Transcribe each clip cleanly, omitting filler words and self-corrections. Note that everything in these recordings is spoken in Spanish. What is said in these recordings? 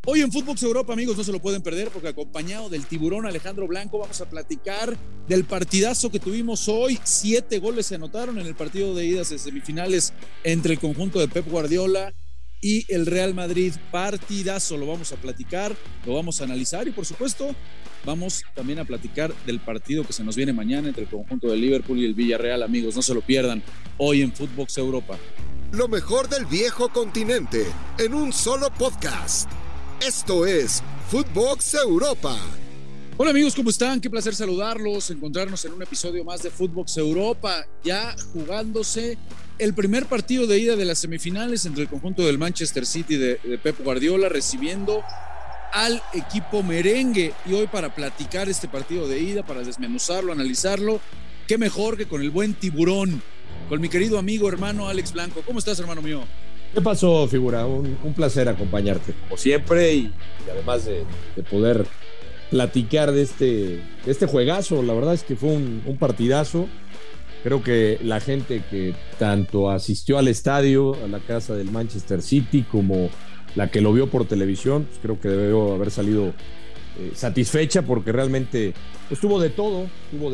Hoy en Footbox Europa, amigos, no se lo pueden perder porque acompañado del tiburón Alejandro Blanco vamos a platicar del partidazo que tuvimos hoy. 7 goles se anotaron en el partido de idas de semifinales entre el conjunto de Pep Guardiola y el Real Madrid. Partidazo, lo vamos a platicar, lo vamos a analizar y por supuesto vamos también a platicar del partido que se nos viene mañana entre el conjunto de Liverpool y el Villarreal, amigos, no se lo pierdan hoy en Footbox Europa. Lo mejor del viejo continente en un solo podcast. Esto es Footbox Europa. Hola amigos, ¿cómo están? Qué placer saludarlos, encontrarnos en un episodio más de Footbox Europa, ya jugándose el primer partido de ida de las semifinales entre el conjunto del Manchester City de Pep Guardiola, recibiendo al equipo merengue. Y hoy para platicar este partido de ida, para desmenuzarlo, analizarlo, qué mejor que con el buen tiburón, con mi querido amigo, hermano Alex Blanco. ¿Cómo estás, hermano mío? ¿Qué pasó, figura? Un placer acompañarte, como siempre, y además de poder platicar de este juegazo. La verdad es que fue un partidazo. Creo que la gente que tanto asistió al estadio, a la casa del Manchester City, como la que lo vio por televisión, pues creo que debió haber salido satisfecha, porque realmente pues, tuvo de todo,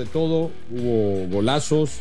hubo golazos,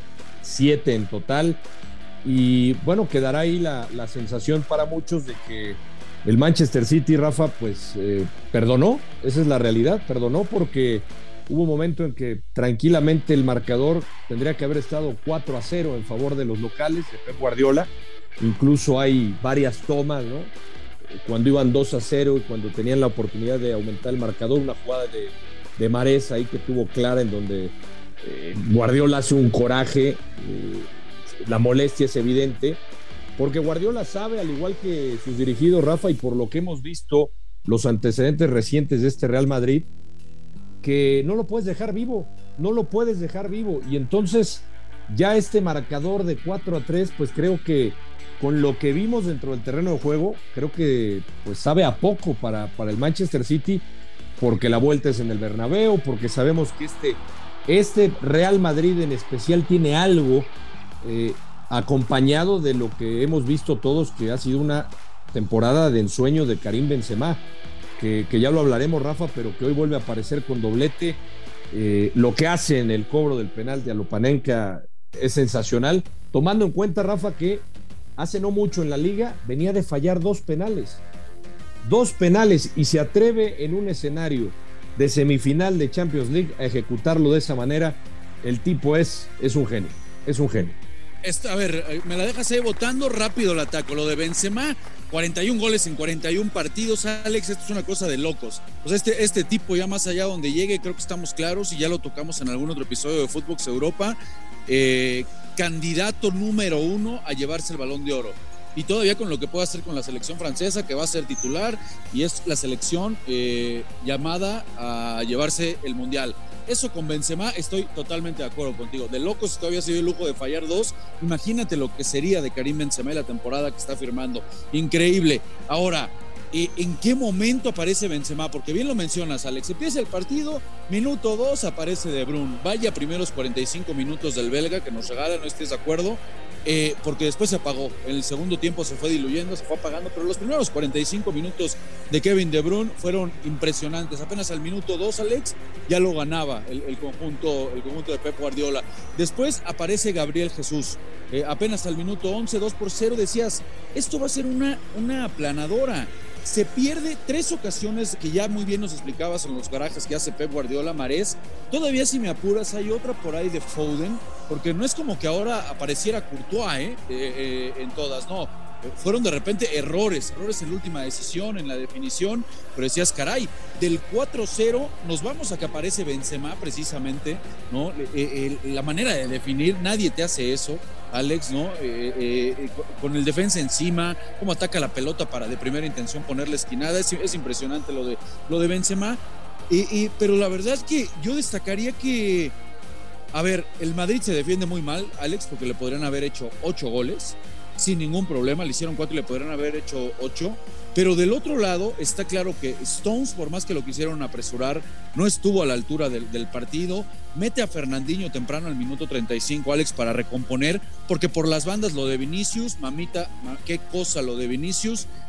7 en total. Y bueno, quedará ahí la sensación para muchos de que el Manchester City, Rafa, pues perdonó, esa es la realidad, perdonó porque hubo un momento en que tranquilamente el marcador tendría que haber estado 4-0 en favor de los locales, de Pep Guardiola. Incluso hay varias tomas, ¿no? Cuando iban 2-0 y cuando tenían la oportunidad de aumentar el marcador, una jugada de Mahrez ahí que tuvo clara en donde Guardiola hace un coraje. La molestia es evidente, porque Guardiola sabe, al igual que sus dirigidos, Rafa, y por lo que hemos visto los antecedentes recientes de este Real Madrid, que no lo puedes dejar vivo, y entonces ya este marcador de 4-3, pues creo que con lo que vimos dentro del terreno de juego, creo que pues sabe a poco para el Manchester City, porque la vuelta es en el Bernabéu, porque sabemos que este Real Madrid en especial tiene algo acompañado de lo que hemos visto todos, que ha sido una temporada de ensueño de Karim Benzema, que ya lo hablaremos, Rafa, pero que hoy vuelve a aparecer con doblete. Lo que hace en el cobro del penal de Lopanenka es sensacional, tomando en cuenta, Rafa, que hace no mucho en la liga venía de fallar 2 penales y se atreve en un escenario de semifinal de Champions League a ejecutarlo de esa manera. El tipo es un genio. A ver, me la dejas ahí votando, rápido el ataco. Lo de Benzema, 41 goles en 41 partidos, Alex, esto es una cosa de locos. O sea, este tipo ya más allá donde llegue, creo que estamos claros y ya lo tocamos en algún otro episodio de Footbox Europa, candidato número 1 a llevarse el Balón de Oro. Y todavía con lo que puede hacer con la selección francesa, que va a ser titular, y es la selección llamada a llevarse el Mundial. Eso con Benzema estoy totalmente de acuerdo contigo. De locos, si todavía se dio el lujo de fallar 2. Imagínate lo que sería de Karim Benzema y la temporada que está firmando. Increíble. Ahora, ¿en qué momento aparece Benzema? Porque bien lo mencionas, Alex. Empieza el partido, minuto 2 aparece De Bruyne. Vaya primeros 45 minutos del belga que nos regala, no estés de acuerdo. Porque después se apagó. En el segundo tiempo se fue diluyendo, se fue apagando, pero los primeros 45 minutos de Kevin De Bruyne fueron impresionantes. Apenas al minuto 2, Alex, ya lo ganaba el conjunto de Pep Guardiola. Después aparece Gabriel Jesús. Apenas al minuto 11, 2-0, decías, esto va a ser una aplanadora. Se pierde 3 ocasiones que ya muy bien nos explicabas en los garajes que hace Pep Guardiola. Mahrez, todavía si me apuras hay otra por ahí de Foden, porque no es como que ahora apareciera Courtois en todas, no, fueron de repente errores en la última decisión, en la definición, pero decías, caray, del 4-0 nos vamos a que aparece Benzema precisamente, ¿no? La manera de definir, nadie te hace eso, Alex, ¿no? Con el defensa encima, cómo ataca la pelota para de primera intención ponerle esquinada, es impresionante lo de Benzema, pero la verdad es que yo destacaría que, a ver, el Madrid se defiende muy mal, Alex, porque le podrían haber hecho 8 goles, sin ningún problema, le hicieron 4 y le podrían haber hecho 8, pero del otro lado está claro que Stones, por más que lo quisieron apresurar, no estuvo a la altura del partido. Mete a Fernandinho temprano al minuto 35, Alex, para recomponer, porque por las bandas lo de Vinicius, mamita, qué cosa lo de Vinicius,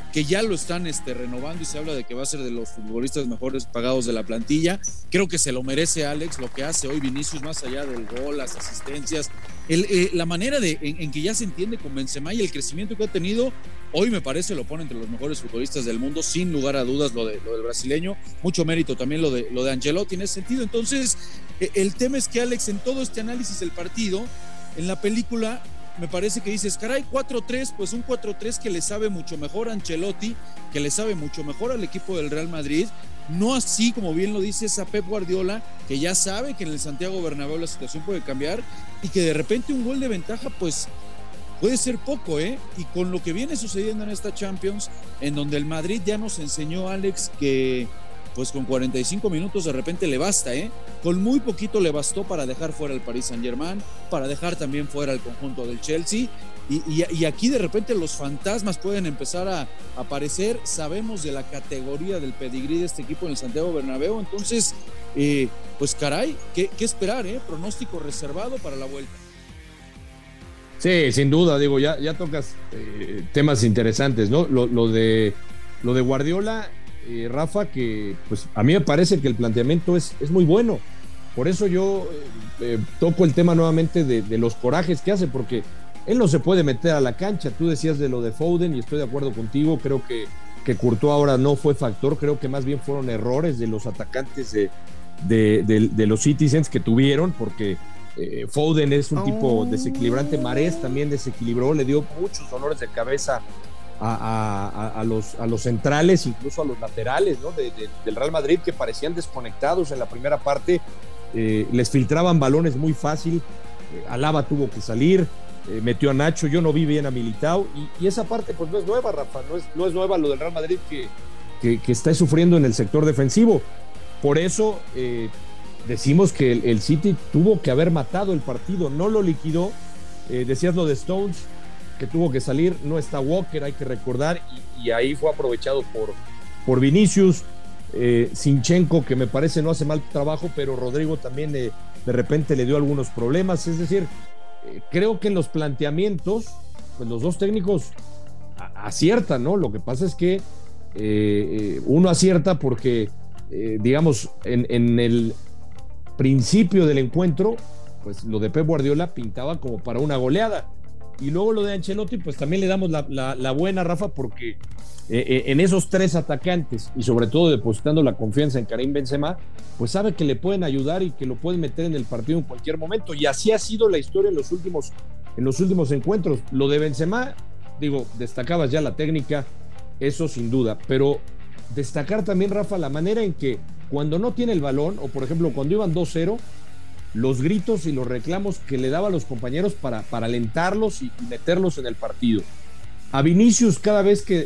que ya lo están renovando y se habla de que va a ser de los futbolistas mejores pagados de la plantilla. Creo que se lo merece Alex, lo que hace hoy Vinicius, más allá del gol, las asistencias, la manera en que ya se entiende con Benzema y el crecimiento que ha tenido, hoy me parece lo pone entre los mejores futbolistas del mundo, sin lugar a dudas lo del brasileño, mucho mérito también lo de Ancelotti en ese sentido. Entonces, el tema es que Alex, en todo este análisis del partido, en la película, me parece que dices, caray, 4-3, pues un 4-3 que le sabe mucho mejor a Ancelotti, que le sabe mucho mejor al equipo del Real Madrid, no así, como bien lo dices, a Pep Guardiola, que ya sabe que en el Santiago Bernabéu la situación puede cambiar y que de repente un gol de ventaja, pues puede ser poco, y con lo que viene sucediendo en esta Champions, en donde el Madrid ya nos enseñó, Alex, que pues con 45 minutos de repente le basta, con muy poquito le bastó para dejar fuera al Paris Saint-Germain, para dejar también fuera al conjunto del Chelsea, y aquí de repente los fantasmas pueden empezar a aparecer. Sabemos de la categoría del pedigrí de este equipo en el Santiago Bernabéu, entonces pues caray, ¿qué esperar? Pronóstico reservado para la vuelta. Sí, sin duda, digo, ya tocas temas interesantes, ¿no? Lo de Guardiola, Rafa, que pues a mí me parece que el planteamiento es muy bueno. Por eso yo toco el tema nuevamente de los corajes que hace, porque él no se puede meter a la cancha. Tú decías de lo de Foden y estoy de acuerdo contigo, creo que Courtois ahora no fue factor, creo que más bien fueron errores de los atacantes de los Citizens que tuvieron, porque Foden es un tipo desequilibrante, Mahrez también desequilibró, le dio muchos dolores de cabeza a los centrales, incluso a los laterales, ¿no? del Real Madrid, que parecían desconectados en la primera parte, les filtraban balones muy fácil. Alaba tuvo que salir, metió a Nacho, yo no vi bien a Militao, y esa parte pues no es nueva, Rafa, no es nueva lo del Real Madrid que está sufriendo en el sector defensivo. Por eso decimos que el City tuvo que haber matado el partido, no lo liquidó. Decías lo de Stones, que tuvo que salir, no está Walker, hay que recordar, y ahí fue aprovechado por Vinicius. Zinchenko, que me parece no hace mal trabajo, pero Rodrigo también de repente le dio algunos problemas. Es decir, creo que en los planteamientos pues los dos técnicos aciertan, ¿no? Lo que pasa es que uno acierta porque digamos en el principio del encuentro pues lo de Pep Guardiola pintaba como para una goleada, y luego lo de Ancelotti pues también le damos la buena, Rafa, porque en esos tres atacantes, y sobre todo depositando la confianza en Karim Benzema, pues sabe que le pueden ayudar y que lo pueden meter en el partido en cualquier momento, y así ha sido la historia en los últimos encuentros. Lo de Benzema, digo, destacabas ya la técnica, eso sin duda, pero destacar también, Rafa, la manera en que cuando no tiene el balón, o por ejemplo cuando iban 2-0, los gritos y los reclamos que le daba a los compañeros para alentarlos y meterlos en el partido. A Vinicius, cada vez que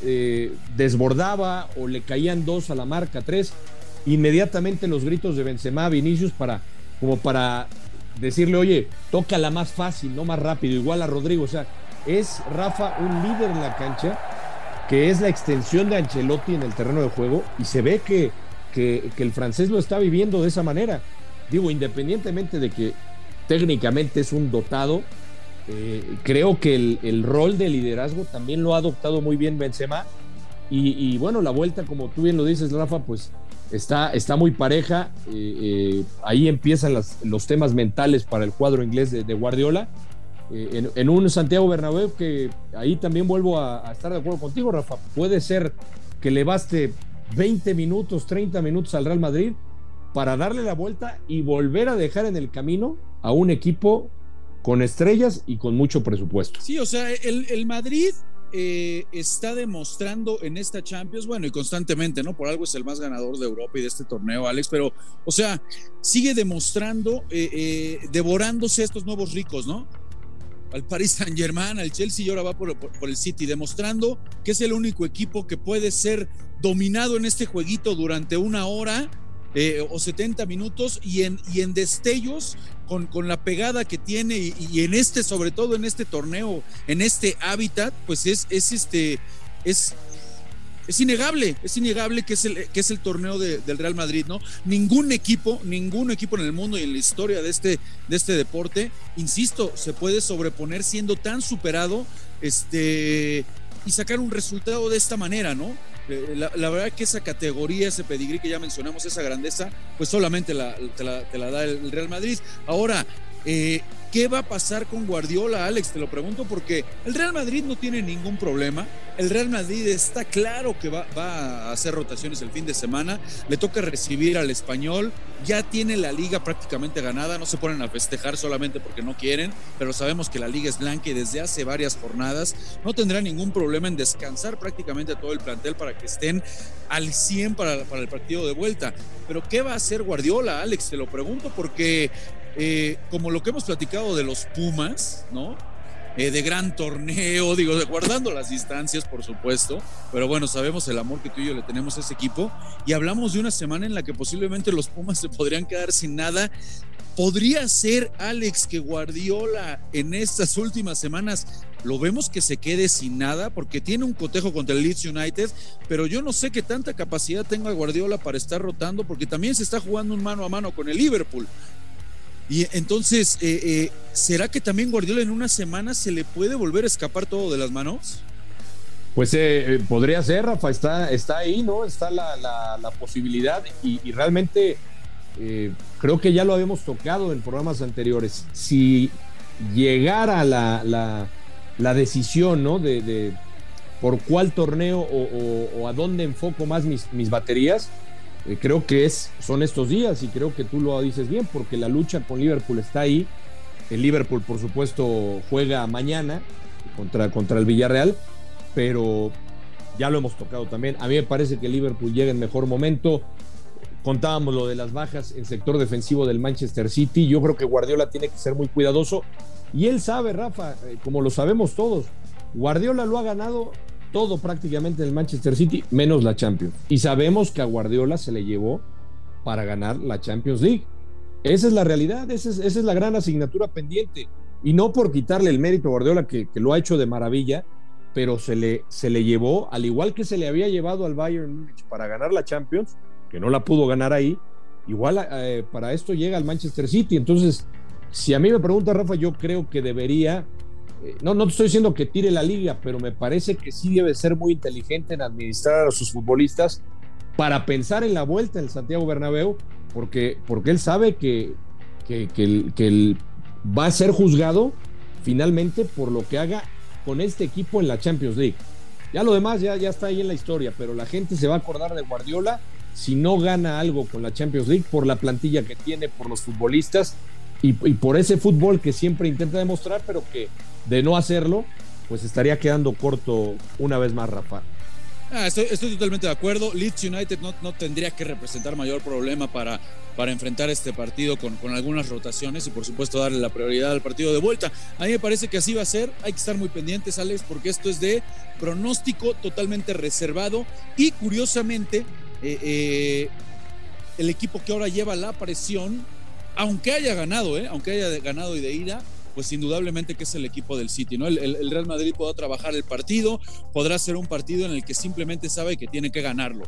desbordaba o le caían 2 a la marca, 3, inmediatamente los gritos de Benzema a Vinicius como para decirle, oye, tócala más fácil, no más rápido, igual a Rodrigo. O sea, es Rafa un líder en la cancha, que es la extensión de Ancelotti en el terreno de juego, y se ve que el francés lo está viviendo de esa manera. Digo, independientemente de que técnicamente es un dotado, creo que el rol de liderazgo también lo ha adoptado muy bien Benzema, y bueno, la vuelta, como tú bien lo dices, Rafa, pues está muy pareja. Ahí empiezan los temas mentales para el cuadro inglés de Guardiola, en un Santiago Bernabéu que ahí también vuelvo a estar de acuerdo contigo, Rafa. Puede ser que le baste 20 minutos, 30 minutos al Real Madrid para darle la vuelta y volver a dejar en el camino a un equipo con estrellas y con mucho presupuesto. Sí, o sea, el Madrid está demostrando en esta Champions, bueno, y constantemente, ¿no? Por algo es el más ganador de Europa y de este torneo, Alex, pero, o sea, sigue demostrando, devorándose a estos nuevos ricos, ¿no? Al Paris Saint-Germain, al Chelsea, y ahora va por el City, demostrando que es el único equipo que puede ser dominado en este jueguito durante una hora o 70 minutos, y en destellos con la pegada que tiene, y en sobre todo en este torneo, en este hábitat, pues es innegable que es el torneo del Real Madrid, ¿no? Ningún equipo en el mundo y en la historia de este deporte, insisto, se puede sobreponer siendo tan superado y sacar un resultado de esta manera, ¿no? La verdad que esa categoría, ese pedigrí que ya mencionamos, esa grandeza, pues solamente te la da el Real Madrid. Ahora, ¿qué va a pasar con Guardiola, Alex? Te lo pregunto porque el Real Madrid no tiene ningún problema. El Real Madrid está claro que va a hacer rotaciones el fin de semana. Le toca recibir al Español. Ya tiene la liga prácticamente ganada. No se ponen a festejar solamente porque no quieren, pero sabemos que la liga es blanca y desde hace varias jornadas no tendrá ningún problema en descansar prácticamente todo el plantel para que estén al 100 para el partido de vuelta. Pero ¿qué va a hacer Guardiola, Alex? Te lo pregunto porque como lo que hemos platicado de los Pumas, ¿no? De gran torneo, digo, guardando las distancias, por supuesto, pero bueno, sabemos el amor que tú y yo le tenemos a ese equipo, y hablamos de una semana en la que posiblemente los Pumas se podrían quedar sin nada. ¿Podría ser, Alex, que Guardiola en estas últimas semanas lo vemos que se quede sin nada? Porque tiene un cotejo contra el Leeds United, pero yo no sé qué tanta capacidad tenga Guardiola para estar rotando, porque también se está jugando un mano a mano con el Liverpool. Y entonces, ¿será que también Guardiola en una semana se le puede volver a escapar todo de las manos? Pues podría ser, Rafa, está ahí, ¿no? Está la posibilidad y realmente creo que ya lo habíamos tocado en programas anteriores. Si llegara la decisión, ¿no? De por cuál torneo o a dónde enfoco más mis baterías, creo que son estos días, y creo que tú lo dices bien, porque la lucha con Liverpool está ahí. El Liverpool, por supuesto, juega mañana contra el Villarreal, pero ya lo hemos tocado también. A mí me parece que el Liverpool llega en mejor momento. Contábamos lo de las bajas en sector defensivo del Manchester City. Yo creo que Guardiola tiene que ser muy cuidadoso, y él sabe, Rafa, como lo sabemos todos, Guardiola lo ha ganado todo prácticamente en el Manchester City, menos la Champions. Y sabemos que a Guardiola se le llevó para ganar la Champions League. Esa es la realidad, esa es la gran asignatura pendiente. Y no por quitarle el mérito a Guardiola, que lo ha hecho de maravilla, pero se le llevó, al igual que se le había llevado al Bayern Múnich para ganar la Champions, que no la pudo ganar ahí, igual para esto llega al Manchester City. Entonces, si a mí me pregunta, Rafa, yo creo que debería... No te estoy diciendo que tire la liga, pero me parece que sí debe ser muy inteligente en administrar a sus futbolistas para pensar en la vuelta en el Santiago Bernabéu, porque él sabe que él va a ser juzgado finalmente por lo que haga con este equipo en la Champions League. Ya lo demás ya está ahí en la historia, pero la gente se va a acordar de Guardiola si no gana algo con la Champions League, por la plantilla que tiene, por los futbolistas y por ese fútbol que siempre intenta demostrar, pero que de no hacerlo, pues estaría quedando corto una vez más, Rafa. Estoy totalmente de acuerdo. Leeds United no tendría que representar mayor problema para enfrentar este partido con algunas rotaciones y por supuesto darle la prioridad al partido de vuelta. A mí me parece que así va a ser. Hay que estar muy pendientes, Alex, porque esto es de pronóstico totalmente reservado, y curiosamente el equipo que ahora lleva la presión, aunque haya ganado y de ida, pues indudablemente que es el equipo del City, ¿no? El Real Madrid podrá trabajar el partido, podrá ser un partido en el que simplemente sabe que tiene que ganarlo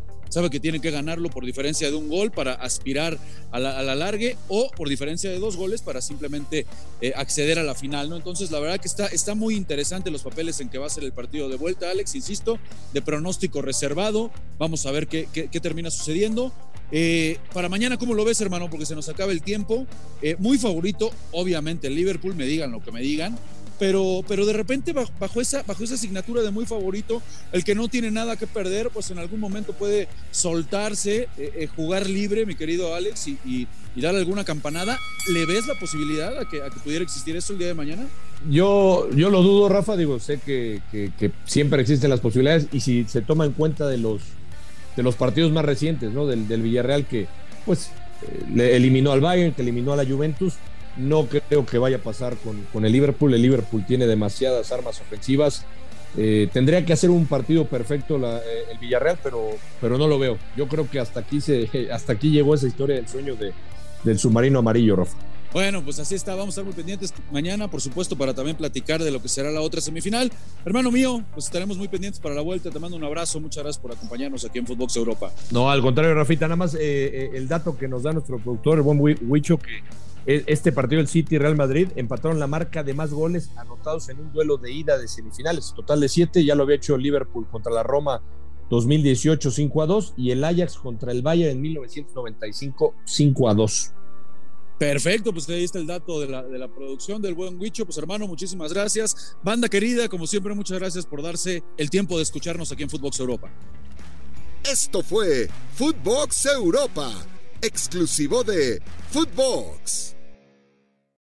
por diferencia de un gol para aspirar a la largue, o por diferencia de 2 goles para simplemente acceder a la final, ¿no? Entonces la verdad que está muy interesante los papeles en que va a ser el partido de vuelta, Alex, insisto, de pronóstico reservado. Vamos a ver qué termina sucediendo. Para mañana, ¿cómo lo ves, hermano? Porque se nos acaba el tiempo. Muy favorito, obviamente, el Liverpool, me digan lo que me digan, pero de repente bajo esa asignatura de muy favorito, el que no tiene nada que perder, pues en algún momento puede soltarse, jugar libre, mi querido Alex, y dar alguna campanada. ¿Le ves la posibilidad a que pudiera existir eso el día de mañana? Yo lo dudo, Rafa. Digo, sé que siempre existen las posibilidades, y si se toma en cuenta de los partidos más recientes, ¿no? Del Villarreal, que pues le eliminó al Bayern, que eliminó a la Juventus, no creo que vaya a pasar con el Liverpool. El Liverpool tiene demasiadas armas ofensivas. Tendría que hacer un partido perfecto el Villarreal, pero no lo veo. Yo creo que hasta aquí llegó esa historia del sueño del submarino amarillo, Rafa. Bueno, pues así está, vamos a estar muy pendientes mañana, por supuesto, para también platicar de lo que será la otra semifinal. Hermano mío, pues estaremos muy pendientes para la vuelta. Te mando un abrazo, muchas gracias por acompañarnos aquí en Footbox Europa. No, al contrario, Rafita, nada más el dato que nos da nuestro productor, el buen Huicho, este partido del City y Real Madrid empataron la marca de más goles anotados en un duelo de ida de semifinales, total de 7, ya lo había hecho Liverpool contra la Roma 2018 5-2 y el Ajax contra el Bayern en 1995 5-2. Perfecto, pues ahí está el dato de la producción del buen Huicho. Pues hermano, muchísimas gracias. Banda querida, como siempre, muchas gracias por darse el tiempo de escucharnos aquí en Footbox Europa. Esto fue Footbox Europa, exclusivo de Footbox.